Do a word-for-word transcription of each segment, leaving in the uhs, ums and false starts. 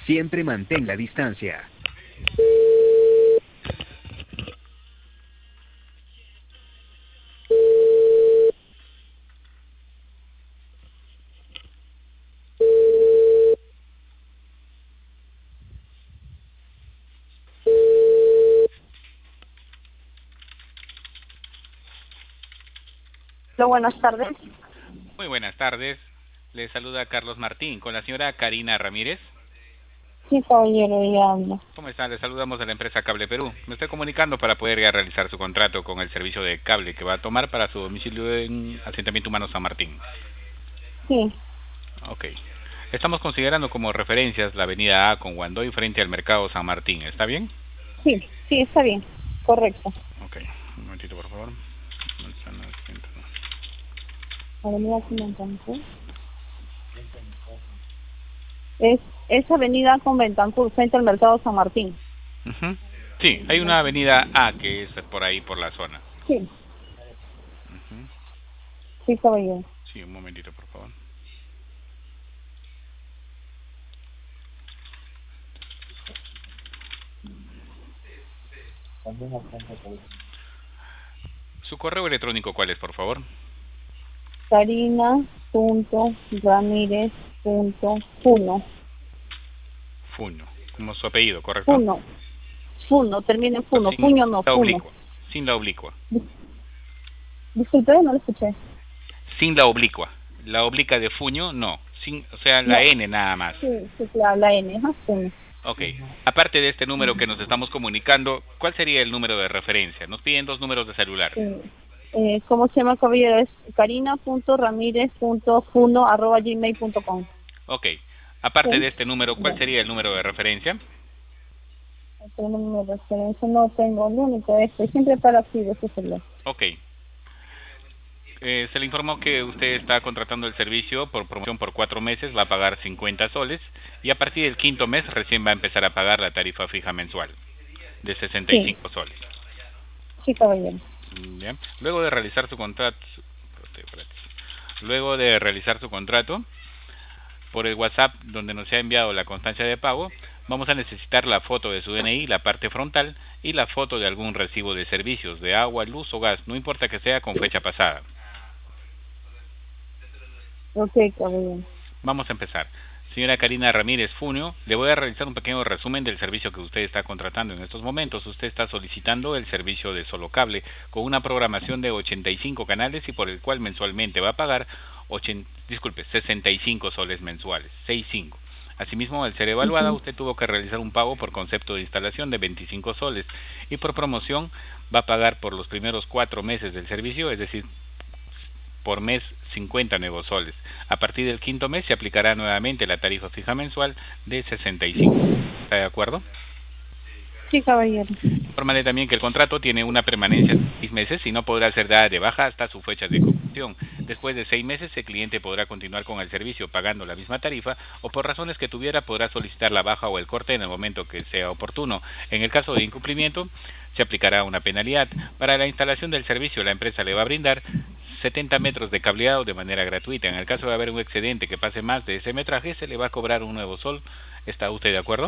Siempre mantén la distancia. Hola, buenas tardes. Muy buenas tardes. Le saluda Carlos Martín con la señora Karina Ramírez. Sí, caballero, ya hablo. ¿Cómo está? Le saludamos de la empresa Cable Perú. Me estoy comunicando para poder ya realizar su contrato con el servicio de cable que va a tomar para su domicilio en Asentamiento Humano San Martín. Sí, Ok. Estamos considerando como referencias la avenida A con Guandoy frente al Mercado San Martín. ¿Está bien? sí, sí, está bien. Correcto. Ok. Un momentito, por favor. Manzana ciento nueve. Avenida Conventancur. Es, es Avenida Conventancur, frente al Mercado San Martín. Ujú. Sí, hay una avenida A que es por ahí, por la zona. Sí, Ujú. sí, caballero. Sí, un momentito, por favor. ¿Su correo electrónico cuál es, por favor? Karina punto Ramírez punto Funo. Fuño, como su apellido, ¿correcto? Funo. Funo, termina en Funo. Sin Fuño no, la Funo. oblicua. Sin la oblicua. Dis- Disculpe, no lo escuché. Sin la oblicua. La oblica de Fuño, no. Sin, o sea, la No, N nada más. sí, sí, claro, la N, ajá, Funo. Ok. Aparte de este número que nos estamos comunicando, ¿cuál sería el número de referencia? Nos piden dos números de celular. Eh, eh, ¿Cómo se llama, caballero? Es karina punto ramírez punto funo arroba gmail punto com. Ok. Aparte Sí, de este número, ¿cuál ya. sería el número de referencia? Este número de referencia no tengo, el único este, siempre para así de ese celular. Ok. Eh, se le informó que usted está contratando el servicio por promoción por cuatro meses, va a pagar cincuenta soles y a partir del quinto mes recién va a empezar a pagar la tarifa fija mensual de sesenta y Sí, cinco soles. sí, caballero. ¿Ya? Luego de realizar su contrato, luego de realizar su contrato por el WhatsApp donde nos ha enviado la constancia de pago, vamos a necesitar la foto de su D N I, la parte frontal y la foto de algún recibo de servicios de agua, luz o gas, no importa que sea con fecha pasada. Ok, caballero. Vamos a empezar. Señora Karina Ramírez Funio, le voy a realizar un pequeño resumen del servicio que usted está contratando en estos momentos. Usted está solicitando el servicio de solo cable con una programación de ochenta y cinco canales y por el cual mensualmente va a pagar ochenta, disculpe, sesenta y cinco soles mensuales, sesenta y cinco. Asimismo, al ser evaluada, Uh-huh. usted tuvo que realizar un pago por concepto de instalación de veinticinco soles y por promoción va a pagar por los primeros cuatro meses del servicio, es decir, por mes cincuenta nuevos soles. A partir del quinto mes se aplicará nuevamente la tarifa fija mensual de sesenta y cinco. ¿Está de acuerdo? Sí, caballero. Informarle también que el contrato tiene una permanencia de seis meses y no podrá ser dada de baja hasta su fecha de conclusión. Después de seis meses, el cliente podrá continuar con el servicio pagando la misma tarifa o por razones que tuviera podrá solicitar la baja o el corte en el momento que sea oportuno. En el caso de incumplimiento, se aplicará una penalidad. Para la instalación del servicio, la empresa le va a brindar setenta metros de cableado de manera gratuita. En el caso de haber un excedente que pase más de ese metraje, se le va a cobrar un nuevo sol. ¿Está usted de acuerdo?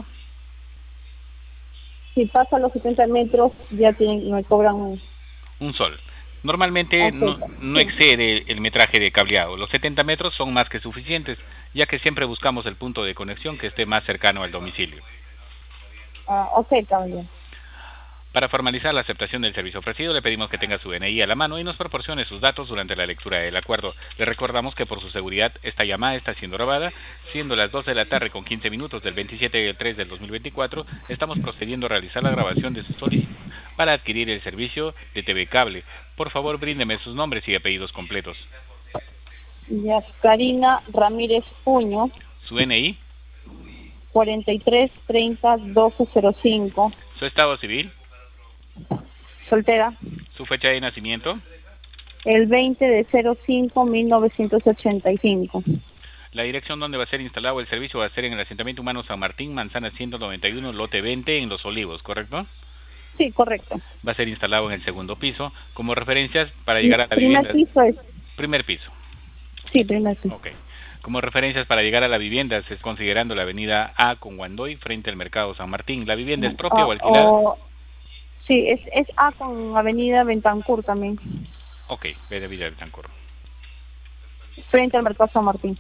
Si pasa los setenta metros, ya tienen, me cobran un... Un sol. Normalmente Ok, no, no sí. excede el metraje de cableado. Los setenta metros son más que suficientes, ya que siempre buscamos el punto de conexión que esté más cercano al domicilio. Ah, ok, caballero. Para formalizar la aceptación del servicio ofrecido, le pedimos que tenga su D N I a la mano y nos proporcione sus datos durante la lectura del acuerdo. Le recordamos que por su seguridad esta llamada está siendo grabada, siendo las dos de la tarde con quince minutos del veintisiete de tres del dos mil veinticuatro, estamos procediendo a realizar la grabación de su solicitud para adquirir el servicio de T V Cable. Por favor, bríndeme sus nombres y apellidos completos. Ya, Karina Ramírez Puño, Su D N I, cuarenta y tres treinta doce cero cinco, su estado civil, soltera, su fecha de nacimiento, el veinte de cero cinco mil novecientos ochenta y cinco. la dirección donde va a ser instalado el servicio va a ser en el Asentamiento Humano San Martín, Manzana ciento noventa y uno, lote veinte, en Los Olivos, ¿correcto? Sí, correcto. Va a ser instalado en el segundo piso. Como referencias para llegar a la Primer vivienda, piso es, primer piso. sí, primer piso. Ok. Como referencias para llegar a la vivienda, se es considerando la avenida A con Guandoy frente al Mercado San Martín. ¿La vivienda es propia o, o, alquilada? o sí, es, es A con Avenida Bentancur también. Ok, ve de Villa Betancur. Frente al Mercado San Martín.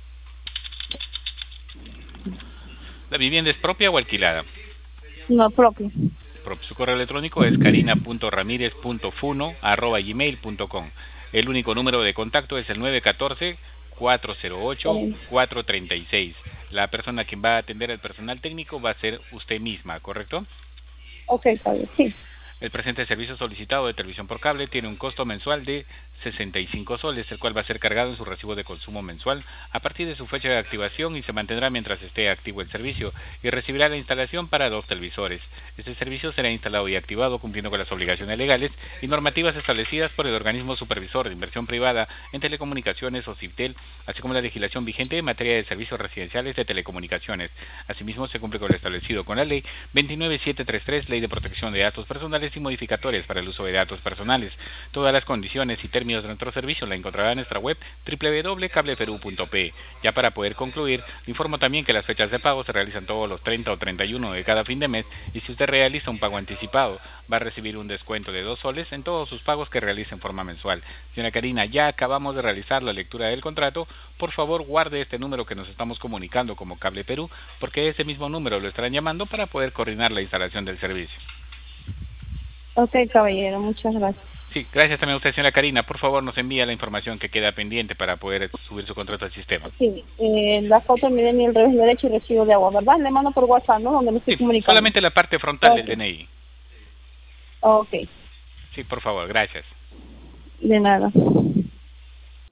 ¿La vivienda es propia o alquilada? No, propio. Su correo electrónico es carina punto ramírez punto funo arroba gmail punto com. El único número de contacto es el nueve uno cuatro, cuatro cero ocho, cuatro tres seis. La persona quien va a atender al personal técnico va a ser usted misma, ¿correcto? Ok, está bien, sí. El presente servicio solicitado de televisión por cable tiene un costo mensual de sesenta y cinco soles, el cual va a ser cargado en su recibo de consumo mensual a partir de su fecha de activación y se mantendrá mientras esté activo el servicio, y recibirá la instalación para dos televisores. Este servicio será instalado y activado cumpliendo con las obligaciones legales y normativas establecidas por el organismo supervisor de inversión privada en telecomunicaciones o CIVTEL, así como la legislación vigente en materia de servicios residenciales de telecomunicaciones. Asimismo, se cumple con lo establecido con la ley veintinueve mil setecientos treinta y tres, Ley de Protección de Datos Personales y modificatorias para el uso de datos personales. Todas las condiciones y términos de nuestro servicio la encontrará en nuestra web doble u doble u doble u punto cable perú punto pe. Ya para poder concluir, le informo también que las fechas de pago se realizan todos los treinta o treinta y uno de cada fin de mes, y si usted realiza un pago anticipado, va a recibir un descuento de dos soles en todos sus pagos que realice en forma mensual. Señora Karina, ya acabamos de realizar la lectura del contrato. Por favor, guarde este número que nos estamos comunicando como Cable Perú, porque ese mismo número lo estarán llamando para poder coordinar la instalación del servicio. Ok, caballero, muchas gracias. Sí, gracias también a usted, señora Karina. Por favor, nos envía la información que queda pendiente para poder subir su contrato al sistema. Sí, eh, la foto me den el revés derecho y recibo de agua, ¿verdad? Le mando por WhatsApp, ¿no? Donde me estoy Sí, comunicando. solamente la parte frontal Ok. del D N I. Ok, Sí, por favor, gracias. de nada.